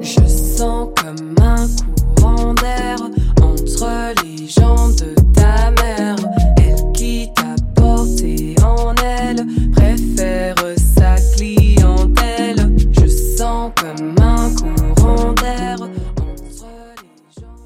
Je sens comme un courant d'air entre les jambes de ta mère. Elle qui t'a porté en elle préfère